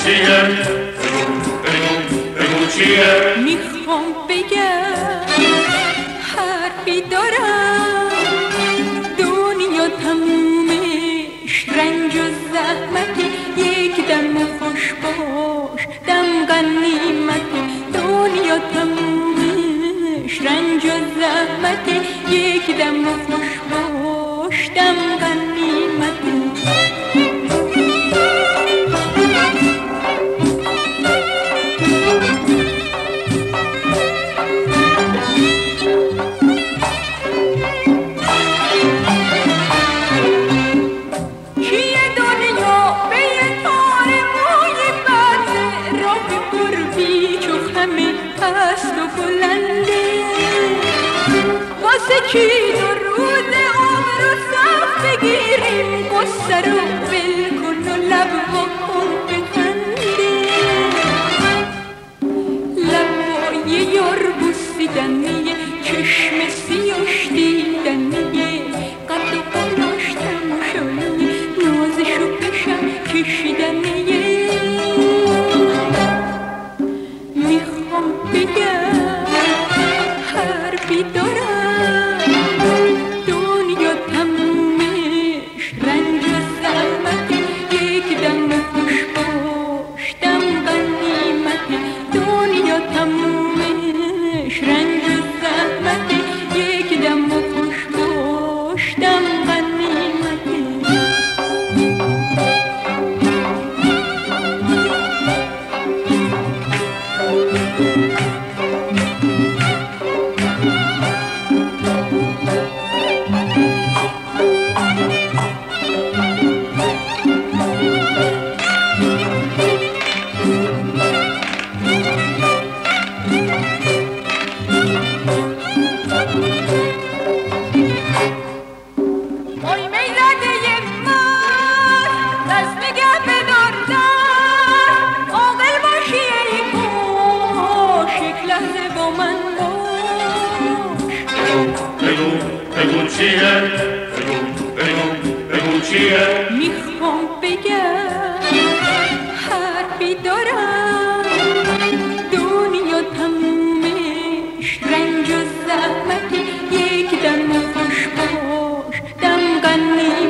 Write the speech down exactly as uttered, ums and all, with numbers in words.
چیه؟ بگو بگو بگو چیه؟ میخوام بگم حرفی دارم، دنیا تمومش رنج و زحمتی، یک دم خوش باش دم غنیمتی. دنیا تمومش رنج و زحمتی، یک دم خوش باش دم غنیمتی. کی دو روز عمر رو صف بگیریم، قصه رو ول کن و لب بکن بخنده. لبای یار بوسیدنیه، چشم سیاش دیدنیه، قد و قلاش تماشاییه، نازشو پیشم کشیدنیه. میخوام بگم حرفی دارم، میخوام بگم حرفی دارم، دنیا تمومش رنج و زحمتی، یک دم خوش باش دم غنی